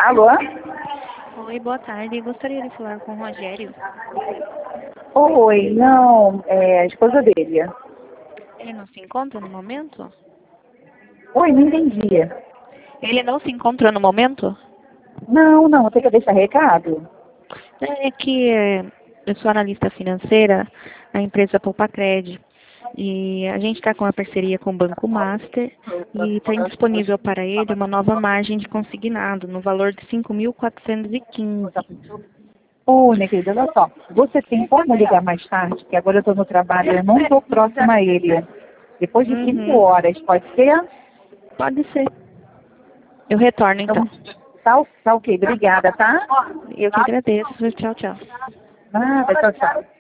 Alô? Oi, boa tarde. Gostaria de falar com o Rogério. Oi, não, é a esposa dele. Ele não se encontra no momento? Oi, não entendi. Ele não se encontra no momento? Não, você quer deixar recado? É que eu sou analista financeira na empresa Poupacred. E a gente está com uma parceria com o Banco Master e está disponível para ele uma nova margem de consignado no valor de 5.415. Oi, minha querida, olha só. Você tem como ligar mais tarde? Que agora eu estou no trabalho, eu não estou próxima a ele. Depois de 5 horas, pode ser? Pode ser. Eu retorno então. Tá ok, obrigada, tá? Eu que agradeço. Tchau, tchau. Nada, tchau, tchau.